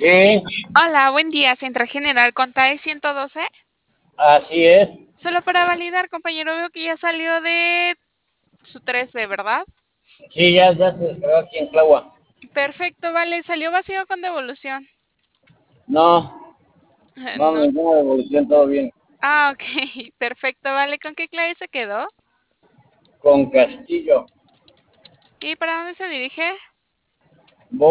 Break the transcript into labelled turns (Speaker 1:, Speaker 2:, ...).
Speaker 1: Sí,
Speaker 2: Hola, buen día, Central General con TAE 112.
Speaker 1: así es.
Speaker 2: Solo para validar, compañero, veo que ya salió de su 3B, ¿verdad?
Speaker 1: Sí, ya se descargó aquí en Clagua.
Speaker 2: Perfecto, vale, salió vacío con devolución.
Speaker 1: No, no,
Speaker 2: No.
Speaker 1: ninguna devolución, todo bien.
Speaker 2: Ah, ok, perfecto, vale. ¿Con qué clave se quedó?
Speaker 1: Con Castillo,
Speaker 2: ¿Y para dónde se dirige?